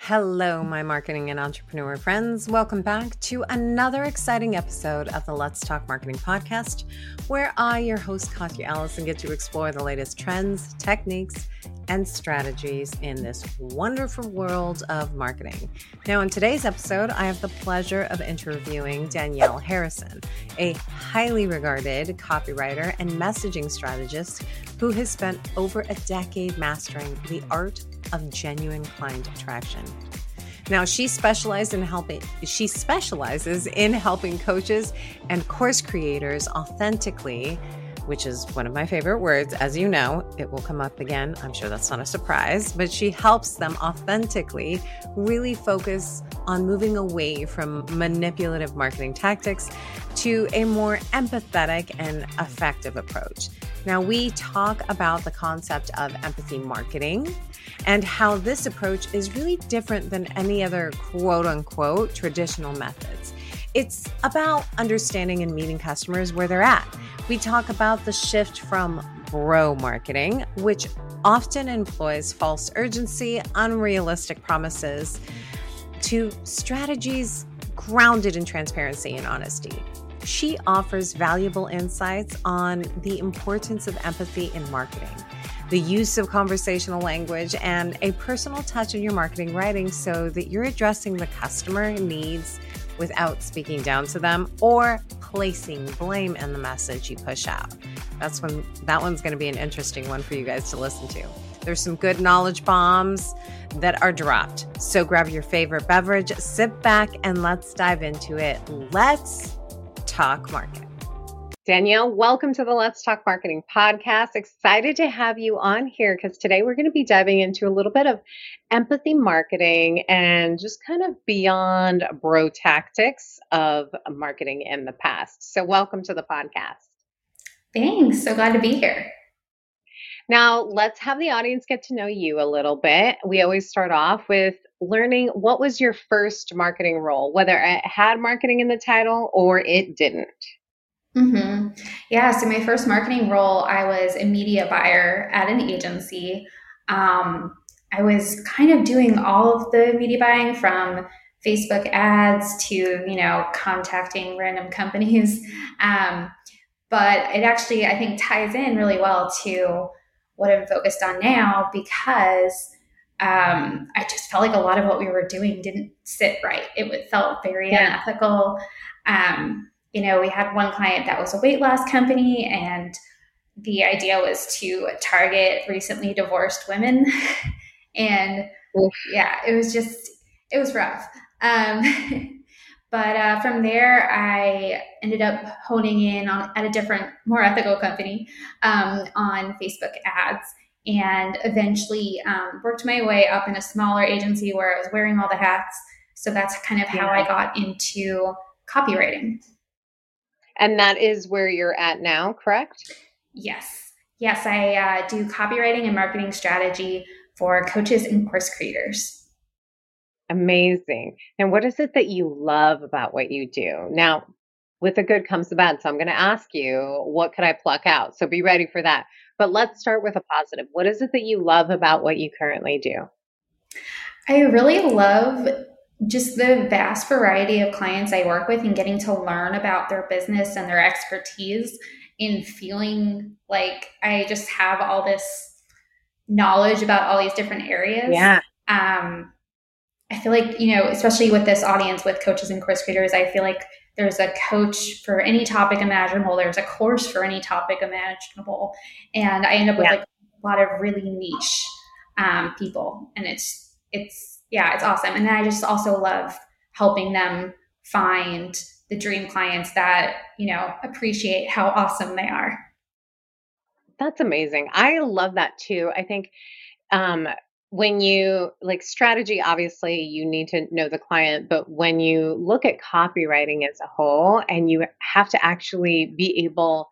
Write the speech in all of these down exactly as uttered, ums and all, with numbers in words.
Hello, my marketing and entrepreneur friends. Welcome back to another exciting episode of the Let's Talk Marketing podcast, where I, your host, Katya Allison, get to explore the latest trends, techniques, and strategies in this wonderful world of marketing. Now, in today's episode, I have the pleasure of interviewing Danielle Harrison, a highly regarded copywriter and messaging strategist who has spent over a decade mastering the art of genuine client attraction. Now, she specializes in helping she specializes in helping coaches and course creators authentically, which is one of my favorite words. As you know, it will come up again. I'm sure that's not a surprise, but she helps them authentically really focus on moving away from manipulative marketing tactics to a more empathetic and effective approach. Now, we talk about the concept of empathy marketing and how this approach is really different than any other quote unquote traditional methods. It's about understanding and meeting customers where they're at. We talk about the shift from bro marketing, which often employs false urgency, unrealistic promises, to strategies grounded in transparency and honesty. She offers valuable insights on the importance of empathy in marketing, the use of conversational language, and a personal touch in your marketing writing so that you're addressing the customer needs without speaking down to them or placing blame in the message you push out. That's when that one's going to be an interesting one for you guys to listen to. There's some good knowledge bombs that are dropped. So grab your favorite beverage, sit back, and let's dive into it. Let's talk marketing. Danielle, welcome to the Let's Talk Marketing podcast. Excited to have you on here because today we're going to be diving into a little bit of empathy marketing and just kind of beyond bro tactics of marketing in the past. So welcome to the podcast. Thanks. So glad to be here. Now, let's have the audience get to know you a little bit. We always start off with learning what was your first marketing role, whether it had marketing in the title or it didn't. Mm-hmm. Yeah. So my first marketing role, I was a media buyer at an agency. Um, I was kind of doing all of the media buying from Facebook ads to, you know, contacting random companies. Um, but it actually, I think, ties in really well to what I'm focused on now because um, I just felt like a lot of what we were doing didn't sit right. It felt very yeah. unethical. Um, You know, we had one client that was a weight loss company, and the idea was to target recently divorced women. and Oof. yeah, it was just, it was rough. Um, but uh, from there, I ended up honing in on at a different, more ethical company um, on Facebook ads, and eventually um, worked my way up in a smaller agency where I was wearing all the hats. So that's kind of how yeah. I got into copywriting. And that is where you're at now, correct? Yes. Yes, I uh, do copywriting and marketing strategy for coaches and course creators. Amazing. And what is it that you love about what you do? Now, with the good comes the bad. So I'm going to ask you, what could I pluck out? So be ready for that. But let's start with a positive. What is it that you love about what you currently do? I really love just the vast variety of clients I work with and getting to learn about their business and their expertise and feeling like I just have all this knowledge about all these different areas. Yeah. Um, I feel like, you know, especially with this audience with coaches and course creators, I feel like there's a coach for any topic imaginable. There's a course for any topic imaginable. And I end up with yeah. like a lot of really niche um, people. And it's, it's, yeah, it's awesome. And then I just also love helping them find the dream clients that, you know, appreciate how awesome they are. That's amazing. I love that too. I think um, when you like strategy, obviously you need to know the client, but when you look at copywriting as a whole and you have to actually be able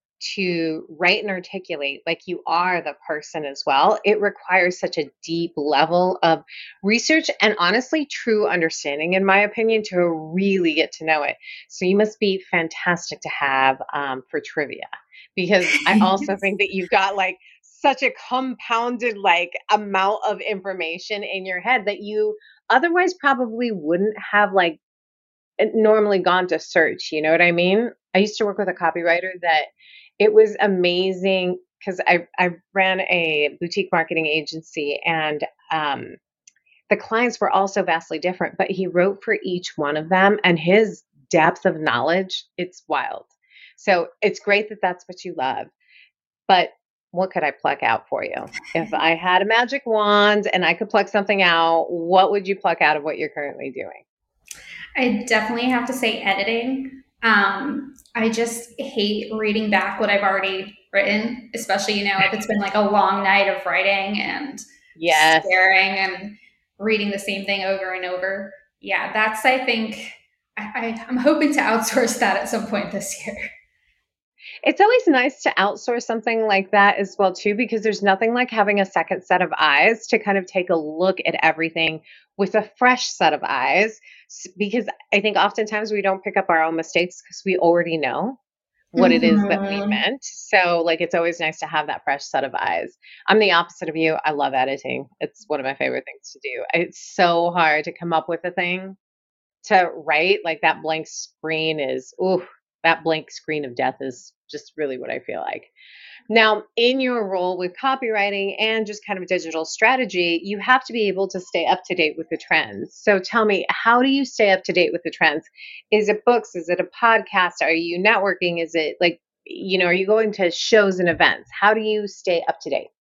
to write and articulate like you are the person as well, it requires such a deep level of research and honestly true understanding, in my opinion, to really get to know it. So you must be fantastic to have um, for trivia, because I also think that you've got like such a compounded like amount of information in your head that you otherwise probably wouldn't have like normally gone to search. You know what I mean? I used to work with a copywriter that it was amazing because I, I ran a boutique marketing agency and um, the clients were also vastly different, but he wrote for each one of them and his depth of knowledge, it's wild. So it's great that that's what you love. But what could I pluck out for you? If I had a magic wand and I could pluck something out, what would you pluck out of what you're currently doing? I definitely have to say editing. Um, I just hate reading back what I've already written, especially, you know, if it's been like a long night of writing and yes. staring and reading the same thing over and over. Yeah, that's, I think, I, I, I'm hoping to outsource that at some point this year. It's always nice to outsource something like that as well, too, because there's nothing like having a second set of eyes to kind of take a look at everything with a fresh set of eyes. Because I think oftentimes we don't pick up our own mistakes because we already know what mm-hmm. it is that we meant. So like, it's always nice to have that fresh set of eyes. I'm the opposite of you. I love editing. It's one of my favorite things to do. It's so hard to come up with a thing to write. Like that blank screen is, ooh, that blank screen of death is just really what I feel like. Now, in your role with copywriting and just kind of digital strategy, you have to be able to stay up to date with the trends. So tell me, how do you stay up to date with the trends? Is it books? Is it a podcast? Are you networking? Is it like, you know, are you going to shows and events? How do you stay up to date?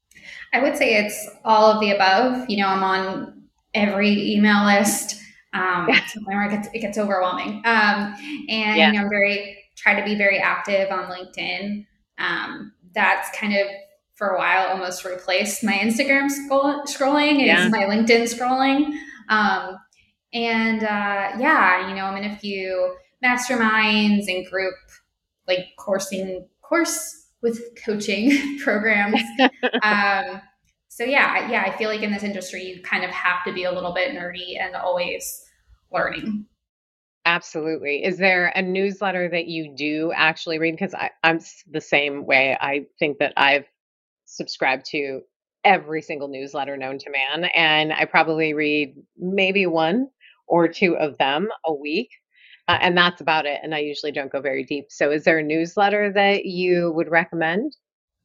I would say it's all of the above. You know, I'm on every email list. Um, yeah. It gets, it gets overwhelming. Um, and yeah. you know, I'm very, try to be very active on LinkedIn. Um, that's kind of for a while almost replaced my Instagram scroll, scrolling is yeah. my LinkedIn scrolling. Um, and, uh, yeah, you know, I'm in a few masterminds and group, like coursing course with coaching programs. um, so yeah, yeah, I feel like in this industry, you kind of have to be a little bit nerdy and always learning. Absolutely. Is there a newsletter that you do actually read? Because I'm the same way. I think that I've subscribed to every single newsletter known to man, and I probably read maybe one or two of them a week, uh, and that's about it. And I usually don't go very deep. So is there a newsletter that you would recommend?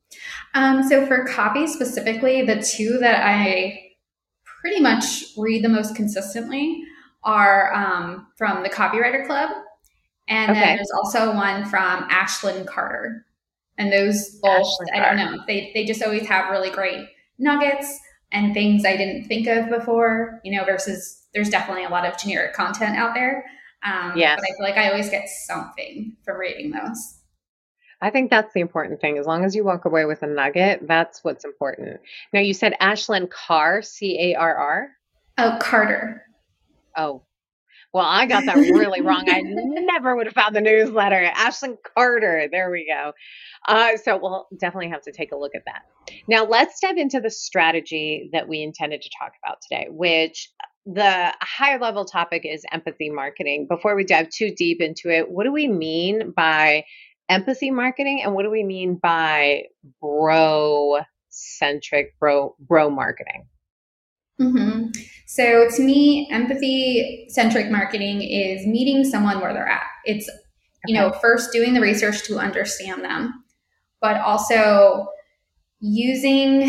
Um, so for copy specifically, the two that I pretty much read the most consistently are um, from the Copywriter Club. And okay. then there's also one from Ashlyn Carter. And those both, Ashlyn I don't know, they, they just always have really great nuggets and things I didn't think of before, you know, versus there's definitely a lot of generic content out there. Um, yes. But I feel like I always get something from reading those. I think that's the important thing. As long as you walk away with a nugget, that's what's important. Now, you said Ashlyn Carr, C A R R? Oh, Carter. Oh, well, I got that really wrong. I never would have found the newsletter. Ashlyn Carter. There we go. Uh, so we'll definitely have to take a look at that. Now, let's dive into the strategy that we intended to talk about today, which the higher level topic is empathy marketing. Before we dive too deep into it, what do we mean by empathy marketing and what do we mean by bro centric, bro, bro marketing? Mm-hmm. So to me, empathy-centric marketing is meeting someone where they're at. It's, you okay. know, first doing the research to understand them, but also using,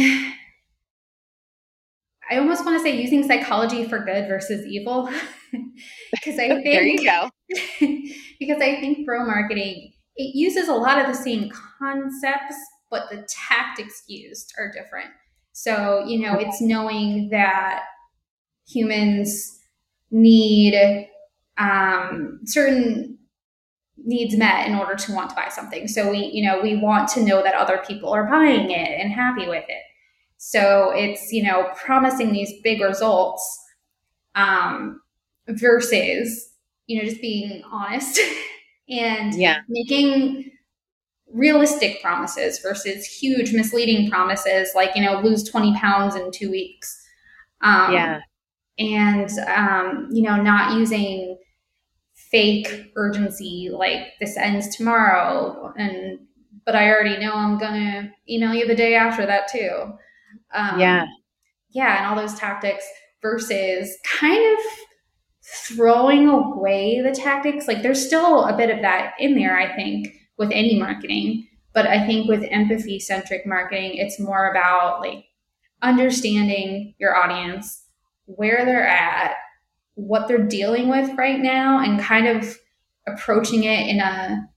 I almost want to say using psychology for good versus evil. Because I think, there you go. because I think bro marketing, it uses a lot of the same concepts, but the tactics used are different. So, you know, it's knowing that humans need um, certain needs met in order to want to buy something. So we, you know, we want to know that other people are buying it and happy with it. So it's, you know, promising these big results um, versus, you know, just being honest and yeah. making realistic promises versus huge misleading promises like, you know, lose twenty pounds in two weeks. Um, yeah. And, um, you know, not using fake urgency, like this ends tomorrow and but I already know I'm going to email you the day after that too. Yeah. Um, yeah. And all those tactics versus kind of throwing away the tactics. Like there's still a bit of that in there, I think, with any marketing. But I think with empathy centric marketing, it's more about like understanding your audience, where they're at, what they're dealing with right now, and kind of approaching it in a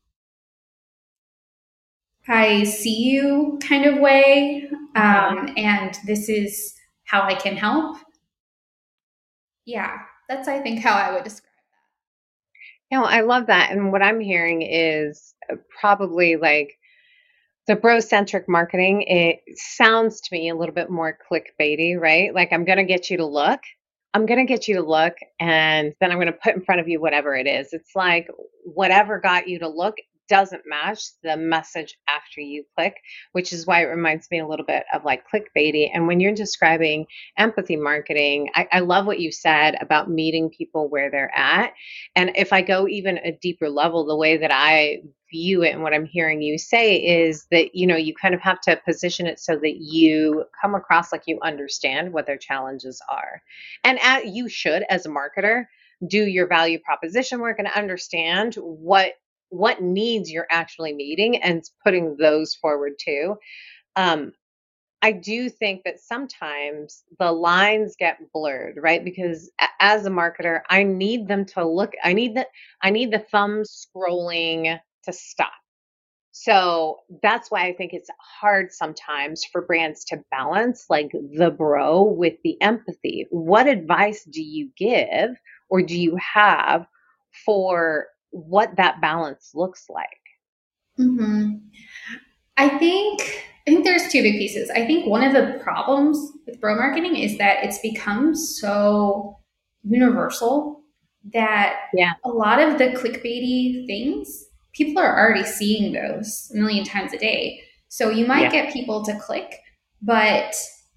I see you kind of way. Um, and this is how I can help. Yeah, that's, I think, how I would describe You know, I love that. And what I'm hearing is uh, probably like the bro-centric marketing. It sounds to me a little bit more clickbaity, right? Like I'm going to get you to look. I'm going to get you to look, and then I'm going to put in front of you whatever it is. It's like whatever got you to look doesn't match the message after you click, which is why it reminds me a little bit of like clickbaity. And when you're describing empathy marketing, I, I love what you said about meeting people where they're at. And if I go even a deeper level, the way that I view it and what I'm hearing you say is that, you know, you kind of have to position it so that you come across like you understand what their challenges are. And at, you should, as a marketer, do your value proposition work and understand what what needs you're actually meeting and putting those forward too. Um, I do think that sometimes the lines get blurred, right? Because a- as a marketer, I need them to look, I need that, I need the thumb scrolling to stop. So that's why I think it's hard sometimes for brands to balance like the bro with the empathy. What advice do you give or do you have for what that balance looks like? that. Mm-hmm. I think I think there's two big pieces. I think one of the problems with bro marketing is that it's become so universal that Yeah. a lot of the clickbaity things, people are already seeing those a million times a day. So you might Yeah. get people to click, but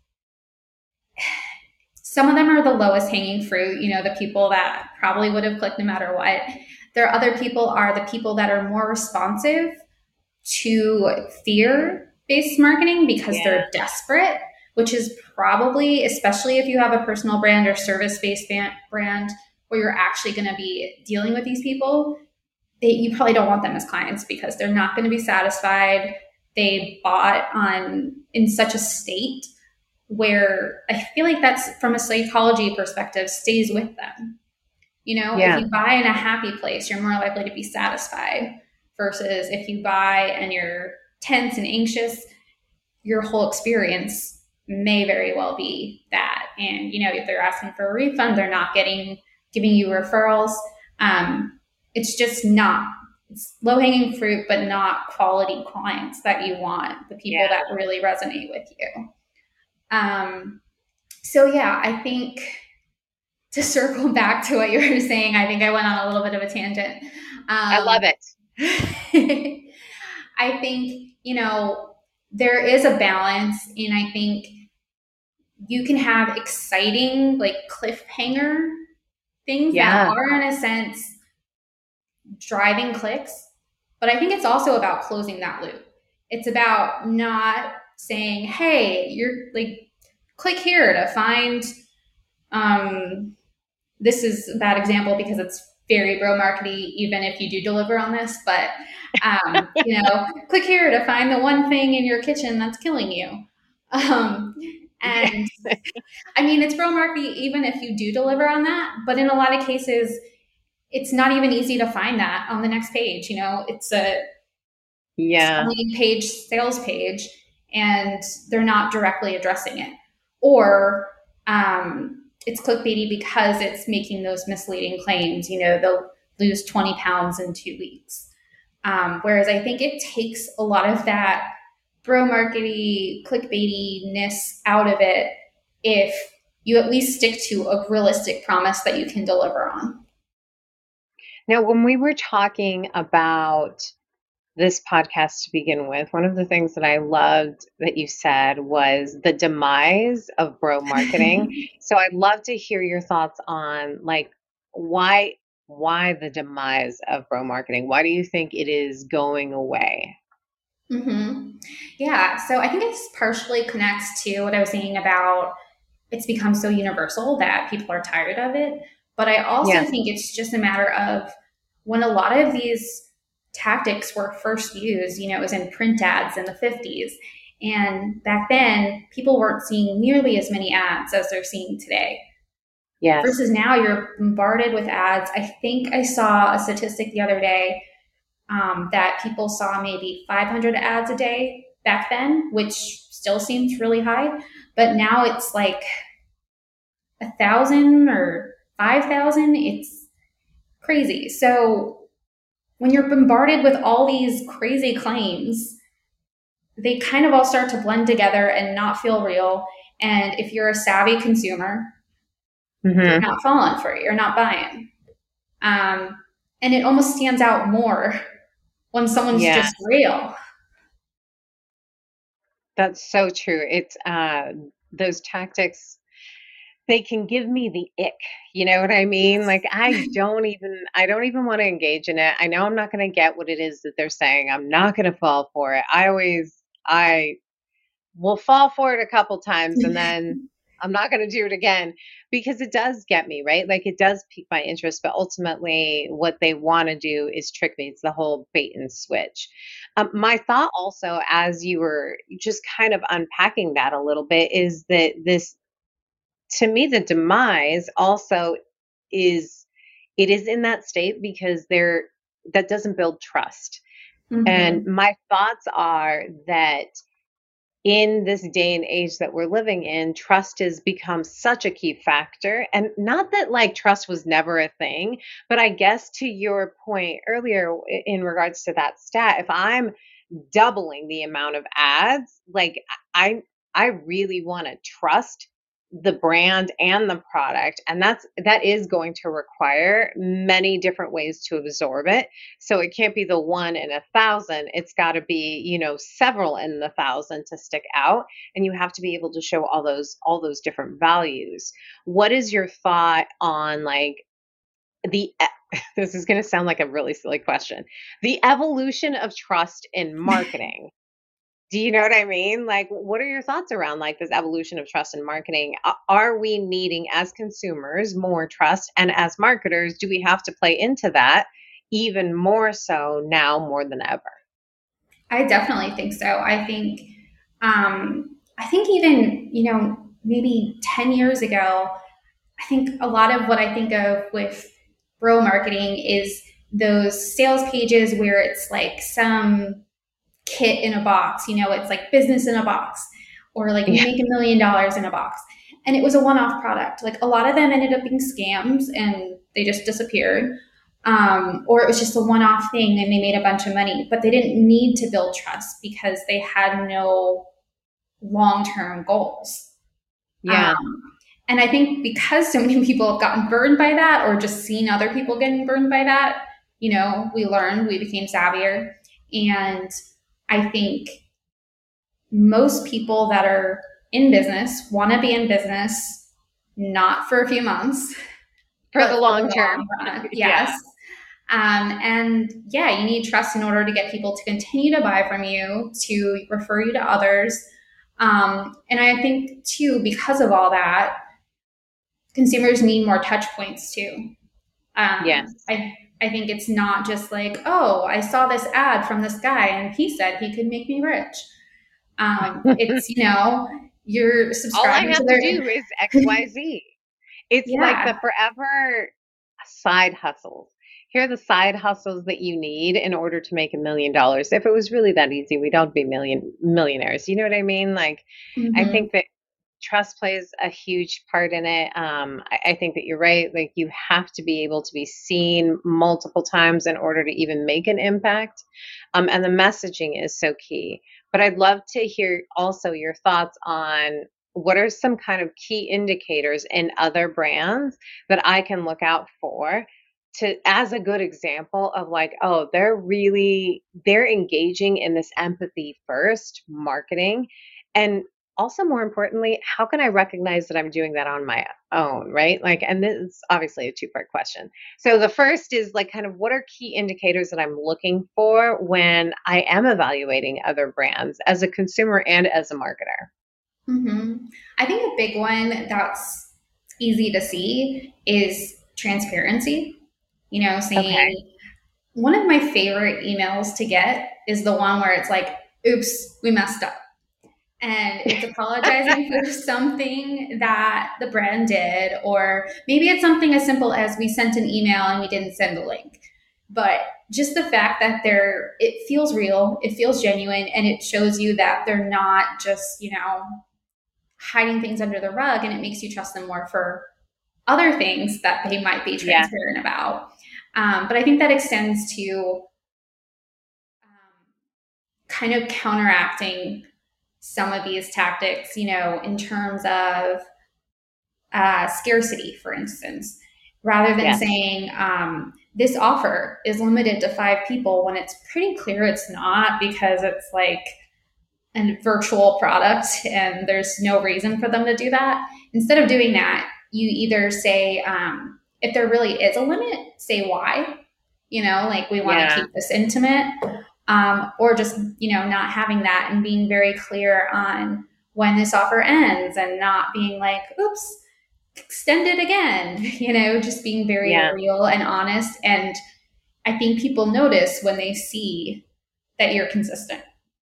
some of them are the lowest hanging fruit, you know, the people that probably would have clicked no matter what. There are other people are the people that are more responsive to fear based marketing because Yeah. they're desperate, which is probably, especially if you have a personal brand or service based brand where you're actually going to be dealing with these people, they, you probably don't want them as clients because they're not going to be satisfied. They bought on in such a state where I feel like that's from a psychology perspective stays with them. You know, Yeah. if you buy in a happy place, you're more likely to be satisfied versus if you buy and you're tense and anxious, your whole experience may very well be that. And, you know, if they're asking for a refund, they're not getting, giving you referrals. Um, it's just not, it's low hanging fruit, but not quality clients that you want, the people Yeah. that really resonate with you. Um, so yeah, I think to circle back to what you were saying, I think I went on a little bit of a tangent. Um, I love it. I think, you know, there is a balance, and I think you can have exciting, like cliffhanger things Yeah. that are, in a sense, driving clicks. But I think it's also about closing that loop. It's about not saying, hey, you're like, click here to find, um, this is a bad example because it's very bro markety, even if you do deliver on this, but um, you know, click here to find the one thing in your kitchen that's killing you. Um, and I mean, it's bro markety even if you do deliver on that, but in a lot of cases, it's not even easy to find that on the next page. You know, it's a Yeah. selling page, sales page, and they're not directly addressing it. Or um, it's clickbaity because it's making those misleading claims. You know, they'll lose twenty pounds in two weeks. Um, whereas I think it takes a lot of that bro markety, clickbaitiness out of it if you at least stick to a realistic promise that you can deliver on. Now, when we were talking about this podcast to begin with, one of the things that I loved that you said was the demise of bro marketing. So I'd love to hear your thoughts on like why why the demise of bro marketing? Why do you think it is going away? hmm Yeah. So I think it's partially connects to what I was saying about it's become so universal that people are tired of it. But I also Yes. think it's just a matter of when a lot of these tactics were first used, you know, it was in print ads in the fifties. And back then, people weren't seeing nearly as many ads as they're seeing today. Yes. Versus now, you're bombarded with ads. I think I saw a statistic the other day um, that people saw maybe five hundred ads a day back then, which still seems really high. But now it's like a thousand or five thousand. It's crazy. So when you're bombarded with all these crazy claims, they kind of all start to blend together and not feel real. And if you're a savvy consumer, you're hmm not falling for it. You're not buying. Um, and it almost stands out more when someone's Yeah, just real. that's so true. It's uh, those tactics, they can give me the ick. You know what I mean? Like I don't even I don't even want to engage in it. I know I'm not going to get what it is that they're saying. I'm not going to fall for it. I always I will fall for it a couple times and then I'm not going to do it again because it does get me, right? Like it does pique my interest, but ultimately what they want to do is trick me. It's the whole bait and switch. Um, my thought also, as you were just kind of unpacking that a little bit, is that this, to me, the demise also is, it is in that state because there, that doesn't build trust. And Mm-hmm. my thoughts are that in this day and age that we're living in, trust has become such a key factor. And not that like trust was never a thing, but I guess to your point earlier in regards to that stat, if I'm doubling the amount of ads, like I I really want to trust the brand and the product, and that's that is going to require many different ways to absorb it. So it can't be the one in a thousand, it's got to be, you know, several in the thousand to stick out, and you have to be able to show all those all those different values. What is your thought on like the e- this is going to sound like a really silly question, the evolution of trust in marketing? Do you know what I mean? Like, what are your thoughts around like this evolution of trust in marketing? A- Are we needing as consumers more trust? And as marketers, do we have to play into that even more so now more than ever? I definitely think so. I think, um, I think even, you know, maybe ten years ago, I think a lot of what I think of with bro marketing is those sales pages where it's like some kit in a box, you know, it's like business in a box or like you Yeah. make a million dollars in a box. And it was a one off product. Like a lot of them ended up being scams and they just disappeared. Um, or it was just a one off thing and they made a bunch of money, but they didn't need to build trust because they had no long term goals. Yeah. Um, and I think because so many people have gotten burned by that or just seen other people getting burned by that, you know, we learned, we became savvier. And I think most people that are in business want to be in business not for a few months, For the but for long the long term. run. Yes. Yeah. Um, and yeah, you need trust in order to get people to continue to buy from you, to refer you to others. Um, and I think too, because of all that, consumers need more touch points too. Um, Yes. I I think it's not just like, oh, I saw this ad from this guy and he said he could make me rich. Um, it's, you know, you're All I subscribing to have to their, do is X Y Z. It's like yeah. the forever side hustles. Here are the side hustles that you need in order to make a million dollars. If it was really that easy, we'd all be million millionaires. You know what I mean? Like, I hmm think that trust plays a huge part in it. Um, I, I think that you're right. Like, you have to be able to be seen multiple times in order to even make an impact. Um, and the messaging is so key. But I'd love to hear also your thoughts on what are some kind of key indicators in other brands that I can look out for to as a good example of like, oh, they're really they're engaging in this empathy first marketing. And also more importantly, how can I recognize that I'm doing that on my own, right? Like, and this is obviously a two-part question. So the first is like kind of what are key indicators that I'm looking for when I am evaluating other brands as a consumer and as a marketer? Mm-hmm. I think a big one that's easy to see is transparency. You know, Okay. saying one of my favorite emails to get is the one where it's like, oops, we messed up. And it's apologizing for something that the brand did, or maybe it's something as simple as we sent an email and we didn't send the link. But just the fact that they're, it feels real, it feels genuine, and it shows you that they're not just, you know, hiding things under the rug, and it makes you trust them more for other things that they might be Yeah. transparent about. Um, but I think that extends to um, kind of counteracting some of these tactics, you know, in terms of uh, scarcity, for instance, rather than Yes. saying um, this offer is limited to five people when it's pretty clear it's not, because it's like a virtual product and there's no reason for them to do that. Instead of doing that, you either say, um, if there really is a limit, say why. You know, like we want to Yeah. keep this intimate, um, or just, you know, not having that and being very clear on when this offer ends and not being like, oops, extend it again. You know, just being very Yeah. real and honest. And I think people notice when they see that you're consistent.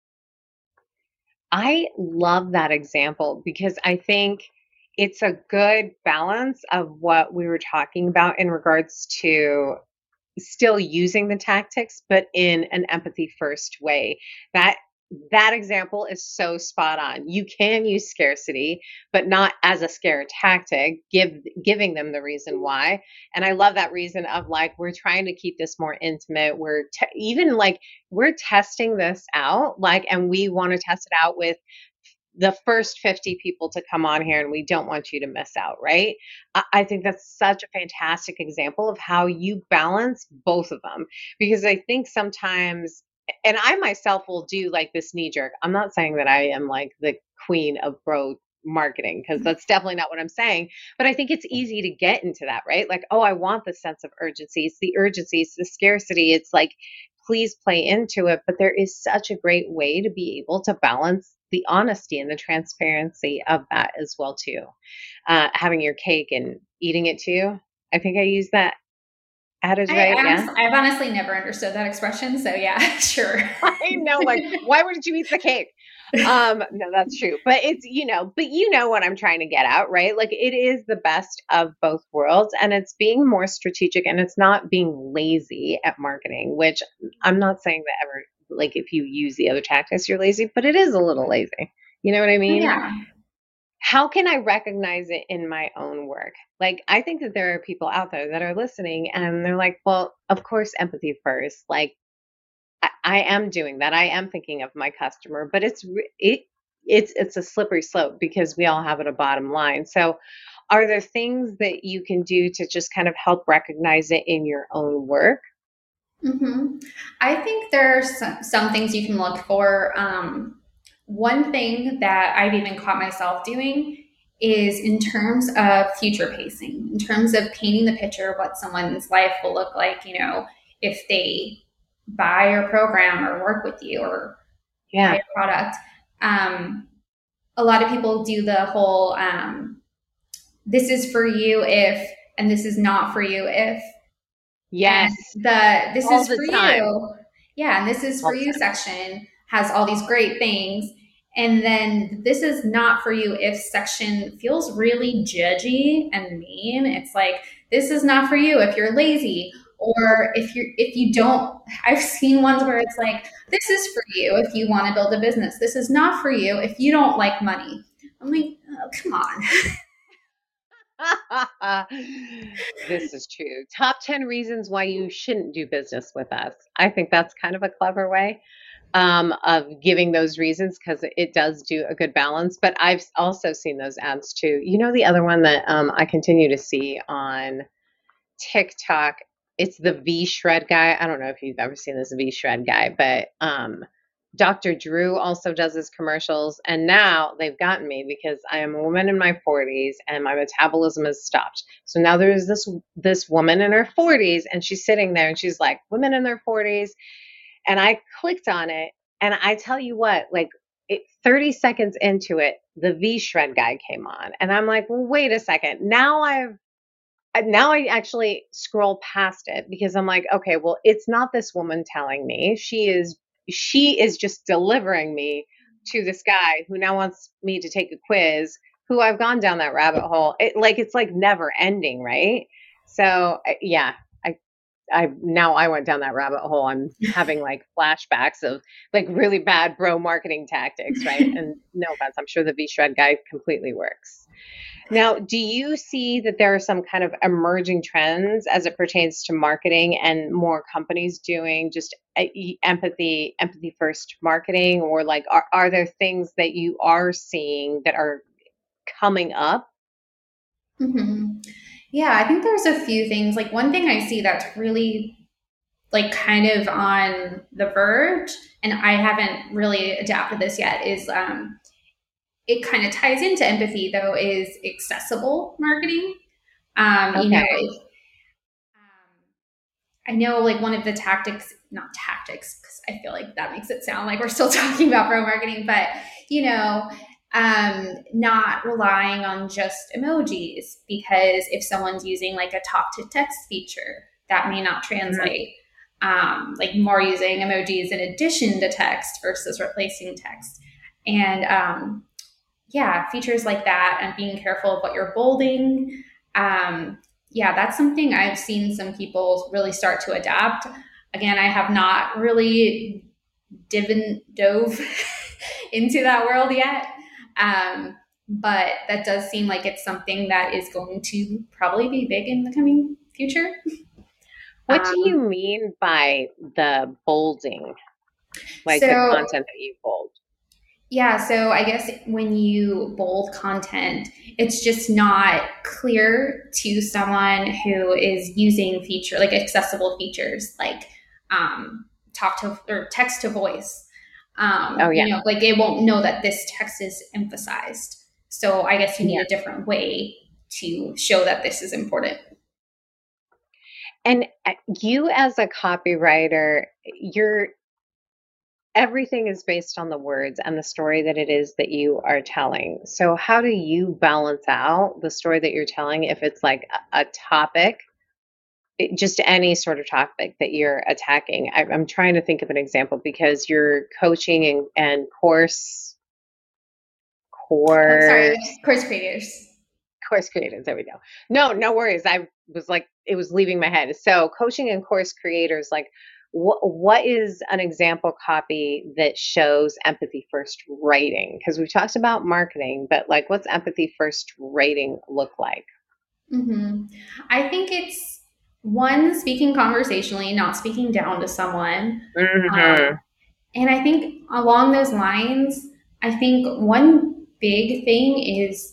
I love that example because I think it's a good balance of what we were talking about in regards to still using the tactics, but in an empathy first way. That that example is so spot on. You can use scarcity, but not as a scare tactic, give giving them the reason why. And I love that reason of like, we're trying to keep this more intimate. We're te- even like, we're testing this out, like, and we want to test it out with the first fifty people to come on here and we don't want you to miss out, right? I, I think that's such a fantastic example of how you balance both of them. Because I think sometimes, and I myself will do like this knee jerk. I'm not saying that I am like the queen of bro marketing because that's definitely not what I'm saying. But I think it's easy to get into that, right? Like, oh, I want the sense of urgency. It's the urgency, it's the scarcity. It's like, please play into it. But there is such a great way to be able to balance the honesty and the transparency of that as well too. Uh, having your cake and eating it too. I think I used that adage I right. Yeah. honestly, I've honestly never understood that expression. So yeah, sure. I know, like, why wouldn't you eat the cake? Um, no, that's true. But it's, you know, but you know what I'm trying to get at, right? Like it is the best of both worlds and it's being more strategic and it's not being lazy at marketing, which I'm not saying that ever, like if you use the other tactics, you're lazy, but it is a little lazy. You know what I Oh, mean? yeah. How can I recognize it in my own work? Like, I think that there are people out there that are listening and they're like, well, of course, empathy first. Like, I, I am doing that. I am thinking of my customer, but it's re- it it's it's a slippery slope because we all have it a bottom line. So, are there things that you can do to just kind of help recognize it in your own work? hmm I think there's some, some things you can look for. Um, one thing that I've even caught myself doing is in terms of future pacing, in terms of painting the picture of what someone's life will look like, you know, if they buy your program or work with you or buy Yeah. a product. Um, a lot of people do the whole um, this is for you if, and this is not for you if. And Yes. the this All is the for time. you, yeah, and this is All for the you time. section has all these great things. And then this is not for you if section feels really judgy and mean. It's like, this is not for you if you're lazy or if you're if you don't. I've seen ones where it's like, this is for you if you want to build a business. This is not for you if you don't like money. I'm like, oh, come on. This is true. Top ten reasons why you shouldn't do business with us. I think that's kind of a clever way um, of giving those reasons because it does do a good balance. But I've also seen those ads too. You know, the other one that um, I continue to see on TikTok, it's the V Shred guy. I don't know if you've ever seen this V Shred guy, but um, Doctor Drew also does his commercials, and now they've gotten me because I am a woman in my forties and my metabolism has stopped. So now there's this this woman in her forties, and she's sitting there and she's like, women in their forties. And I clicked on it, and I tell you what, like it, thirty seconds into it, the V-Shred guy came on, and I'm like, well, wait a second. Now I've now I actually scroll past it because I'm like, okay, well, it's not this woman telling me. She is she is just delivering me to this guy who now wants me to take a quiz, who I've gone down that rabbit hole. It, like it's like never ending, right? So yeah, I I now I went down that rabbit hole. I'm having like flashbacks of like really bad bro marketing tactics, right? And no offense, I'm sure the V-Shred guy completely works. Now, do you see that there are some kind of emerging trends as it pertains to marketing and more companies doing just empathy, empathy first marketing, or like, are, are there things that you are seeing that are coming up? Mm-hmm. Yeah, I think there's a few things. Like one thing I see that's really like kind of on the verge, and I haven't really adapted this yet, is um, it kind of ties into empathy though, is accessible marketing. Um, okay. You know, if, um, I know like one of the tactics, not tactics, because I feel like that makes it sound like we're still talking about pro marketing, but you know, um, not relying on just emojis, because if someone's using like a talk to text feature, that may not translate. Mm-hmm. Um, like more using emojis in addition to text versus replacing text. And, um, yeah, features like that, and being careful of what you're bolding. Um, yeah, that's something I've seen some people really start to adapt. Again, I have not really divin, dove into that world yet. Um, but that does seem like it's something that is going to probably be big in the coming future. What um, do you mean by the bolding? Like so, the content that you bold? Yeah, so I guess when you bold content, it's just not clear to someone who is using feature, like accessible features, like um, talk to or text to voice. Um, oh, yeah. You know, like they won't know that this text is emphasized. So I guess you need yeah. a different way to show that this is important. And you as a copywriter, you're everything is based on the words and the story that it is that you are telling. So how do you balance out the story that you're telling if it's like a, a topic, it, just any sort of topic that you're attacking? I, I'm trying to think of an example because you're coaching and, and course, course, oh, sorry, course creators. Course creators, there we go. No, no worries. I was like, it was leaving my head. So coaching and course creators, like, What what is an example copy that shows empathy first writing? Because we talked about marketing, but like, what's empathy first writing look like? Mm-hmm. I think it's one, speaking conversationally, not speaking down to someone. Mm-hmm. Um, and I think along those lines, I think one big thing is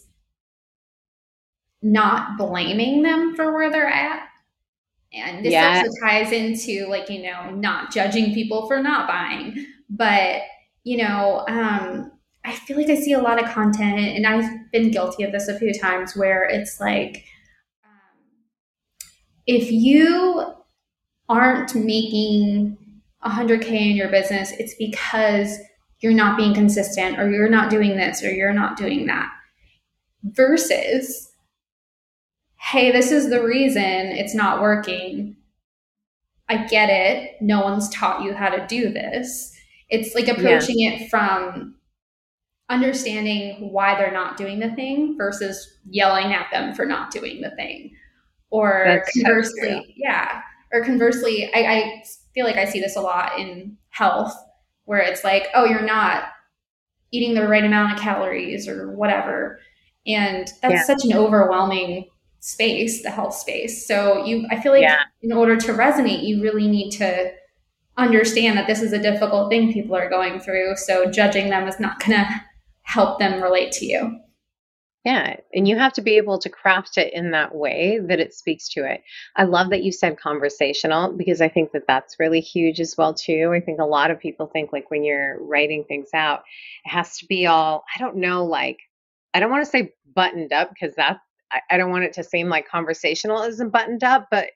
not blaming them for where they're at. And this yeah. also ties into like, you know, not judging people for not buying. But, you know, um, I feel like I see a lot of content, and I've been guilty of this a few times, where it's like, um, if you aren't making one hundred K in your business, it's because you're not being consistent, or you're not doing this, or you're not doing that. Versus, hey, this is the reason it's not working. I get it. No one's taught you how to do this. It's like approaching yeah. it from understanding why they're not doing the thing versus yelling at them for not doing the thing. Or That's conversely, so yeah. Or conversely, I, I feel like I see this a lot in health, where it's like, oh, you're not eating the right amount of calories or whatever. And that's yeah. such an overwhelming space, the health space. So you, I feel like yeah. in order to resonate, you really need to understand that this is a difficult thing people are going through. So judging them is not going to help them relate to you. Yeah. And you have to be able to craft it in that way that it speaks to it. I love that you said conversational because I think that that's really huge as well too. I think a lot of people think like when you're writing things out, it has to be all, I don't know, like, I don't want to say buttoned up because that, I, I don't want it to seem like conversational isn't buttoned up, but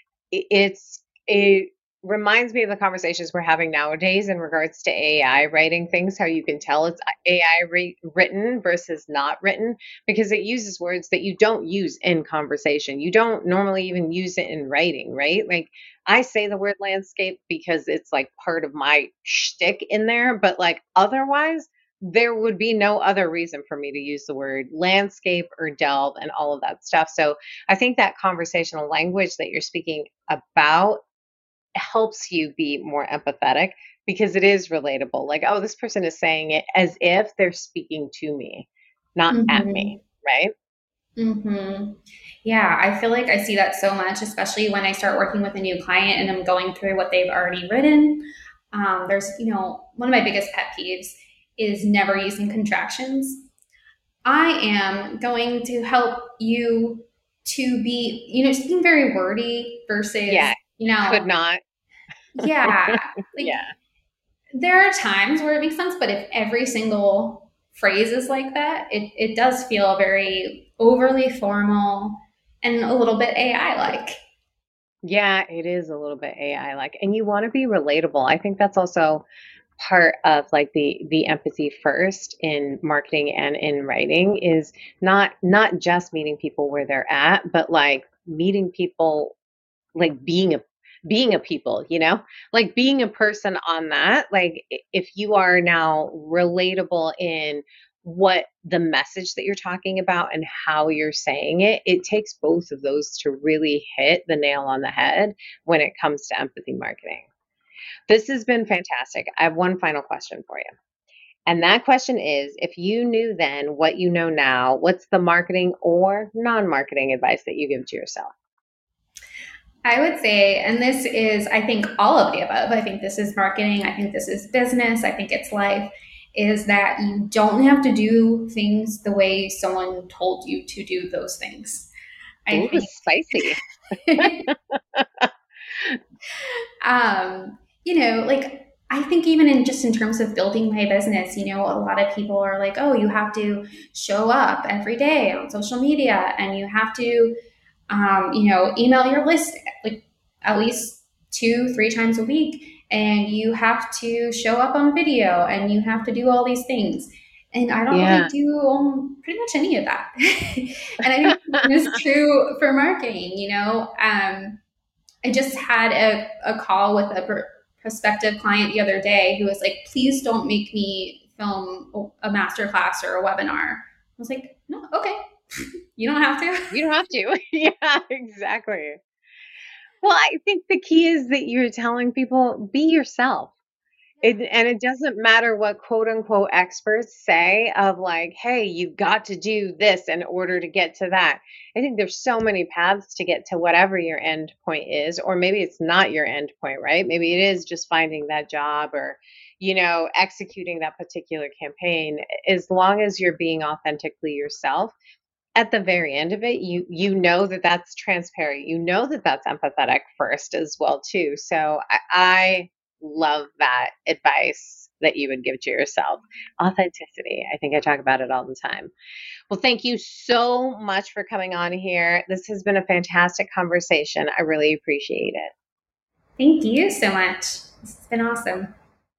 it's it reminds me of the conversations we're having nowadays in regards to A I writing things, how you can tell it's A I re- written versus not written, because it uses words that you don't use in conversation. You don't normally even use it in writing, right? Like I say the word landscape because it's like part of my shtick in there, but like otherwise, there would be no other reason for me to use the word landscape or delve and all of that stuff. So I think that conversational language that you're speaking about helps you be more empathetic because it is relatable. Like, oh, this person is saying it as if they're speaking to me, not at Mm-hmm. me, right? Mm-hmm. Yeah, I feel like I see that so much, especially when I start working with a new client and I'm going through what they've already written. Um, there's, you know, one of my biggest pet peeves is never using contractions. I am going to help you to be, you know, just being very wordy versus, Yeah, you could know, not. yeah, like Yeah. there are times where it makes sense, but if every single phrase is like that, it, it does feel very overly formal and a little bit A I like. Yeah, it is a little bit A I like. And you want to be relatable. I think that's also part of like the the empathy first in marketing and in writing is not not just meeting people where they're at, but like meeting people like being a being a people, you know? Like being a person on that. Like i- if you are now relatable in what the message that you're talking about and how you're saying it, it takes both of those to really hit the nail on the head when it comes to empathy marketing. This has been fantastic. I have one final question for you. And that question is if you knew then what you know now, what's the marketing or non marketing advice that you give to yourself? I would say, and this is, I think, all of the above. I think this is marketing. I think this is business. I think it's life. Is that you don't have to do things the way someone told you to do those things. I Ooh, spicy. think um, you know, like I think even in just in terms of building my business, you know, a lot of people are like, oh, you have to show up every day on social media and you have to, um, you know, email your list like at least two, three times a week. And you have to show up on video and you have to do all these things. And I don't really Yeah. do um, pretty much any of that. And I think this is true for marketing, you know. Um, I just had a, a call with a pr- prospective client the other day who was like, please don't make me film a master class or a webinar. I was like, no, okay. You don't have to. You don't have to. Yeah, exactly. Well, I think the key is that you're telling people be yourself. It, and it doesn't matter what quote unquote experts say of like, hey, you've got to do this in order to get to that. I think there's so many paths to get to whatever your end point is, or maybe it's not your end point, right? Maybe it is just finding that job or, you know, executing that particular campaign. As long as you're being authentically yourself, at the very end of it, you you know that that's transparent. You know that that's empathetic first as well too. So I, I love that advice that you would give to yourself. Authenticity. I think I talk about it all the time. Well, thank you so much for coming on here. This has been a fantastic conversation. I really appreciate it. Thank you so much. It's been awesome.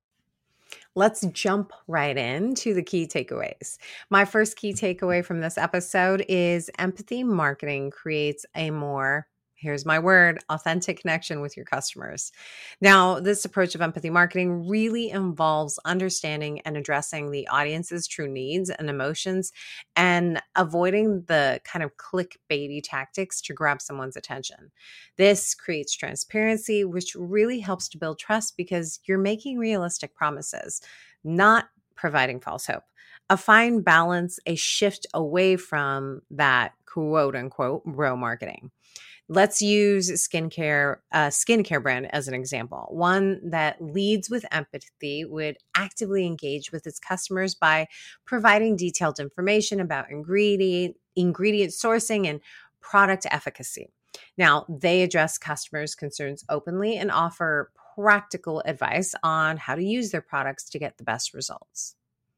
Let's jump right into the key takeaways. My first key takeaway from this episode is empathy marketing creates a more, here's my word, authentic connection with your customers. Now, this approach of empathy marketing really involves understanding and addressing the audience's true needs and emotions and avoiding the kind of clickbaity tactics to grab someone's attention. This creates transparency, which really helps to build trust because you're making realistic promises, not providing false hope. a fine balance, a shift away from that quote unquote bro marketing. Let's use skincare, uh, skincare brand as an example. One that leads with empathy would actively engage with its customers by providing detailed information about ingredient, ingredient sourcing and product efficacy. Now, they address customers' concerns openly and offer practical advice on how to use their products to get the best results.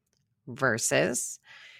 Versus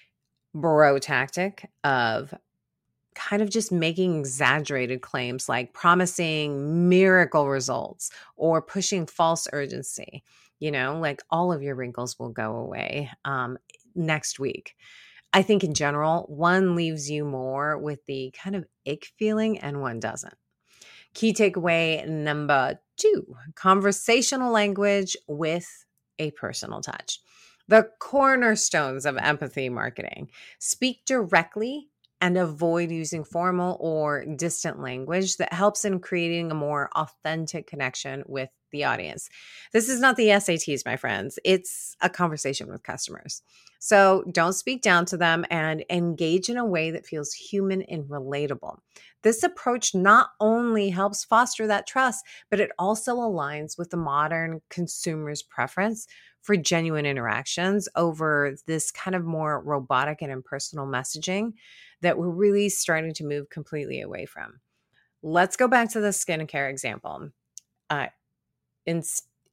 bro tactic of kind of just making exaggerated claims like promising miracle results or pushing false urgency, you know, like all of your wrinkles will go away um, next week. I think in general, one leaves you more with the kind of ick feeling and one doesn't. Key takeaway number two, conversational language with a personal touch. The cornerstones of empathy marketing. Speak directly and avoid using formal or distant language that helps in creating a more authentic connection with the audience. This is not the S A Ts, my friends. It's a conversation with customers. So don't speak down to them and engage in a way that feels human and relatable. This approach not only helps foster that trust, but it also aligns with the modern consumer's preference for genuine interactions over this kind of more robotic and impersonal messaging that we're really starting to move completely away from. Let's go back to the skincare example. Uh, in,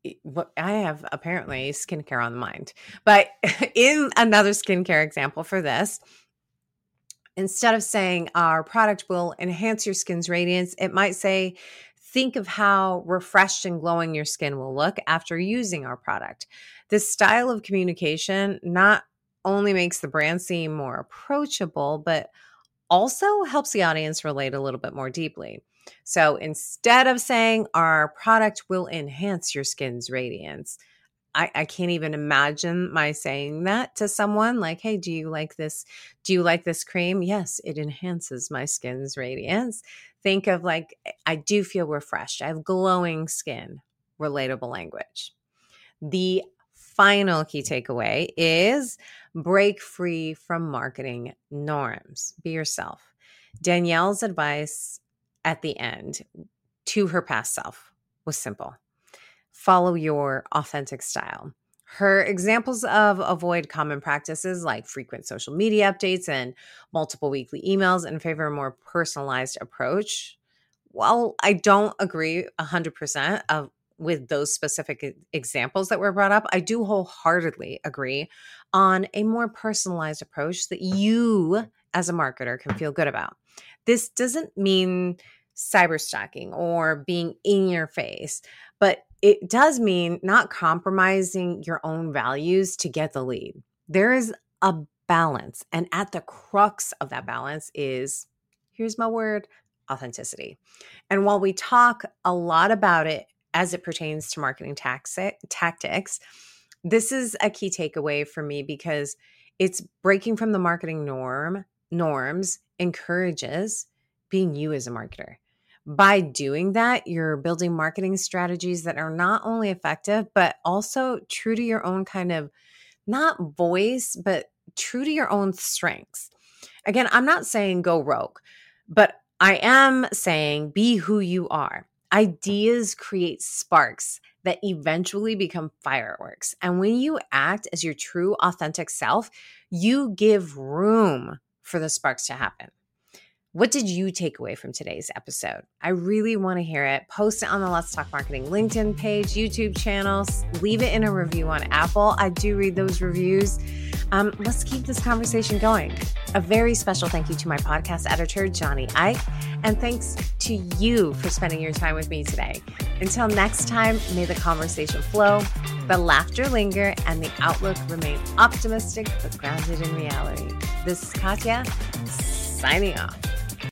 I have apparently skincare on the mind, but in another skincare example for this, instead of saying our product will enhance your skin's radiance, it might say, think of how refreshed and glowing your skin will look after using our product. This style of communication not only makes the brand seem more approachable, but also helps the audience relate a little bit more deeply. So instead of saying our product will enhance your skin's radiance, I, I can't even imagine my saying that to someone like, hey, do you like this? Do you like this cream? Yes, it enhances my skin's radiance. Think of like, I do feel refreshed. I have glowing skin, relatable language. The final key takeaway is break free from marketing norms. Be yourself. Danielle's advice at the end to her past self was simple. Follow your authentic style. Her examples of avoid common practices like frequent social media updates and multiple weekly emails in favor of a more personalized approach. While I don't agree one hundred percent of with those specific examples that were brought up, I do wholeheartedly agree on a more personalized approach that you as a marketer can feel good about. This doesn't mean cyber stalking or being in your face, but it does mean not compromising your own values to get the lead. There is a balance, and at the crux of that balance is, here's my word, authenticity. And while we talk a lot about it as it pertains to marketing tactics, this is a key takeaway for me because it's breaking from the marketing norm norms encourages being you as a marketer. By doing that, you're building marketing strategies that are not only effective, but also true to your own kind of, not voice, but true to your own strengths. Again, I'm not saying go rogue, but I am saying be who you are. Ideas create sparks that eventually become fireworks. And when you act as your true, authentic self, you give room for the sparks to happen. What did you take away from today's episode? I really want to hear it. Post it on the Let's Talk Marketing LinkedIn page, YouTube channels. Leave it in a review on Apple. I do read those reviews. Um, let's keep this conversation going. A very special thank you to my podcast editor, Johnny Ike. And thanks to you for spending your time with me today. Until next time, may the conversation flow, the laughter linger, and the outlook remain optimistic but grounded in reality. This is Katya, signing off.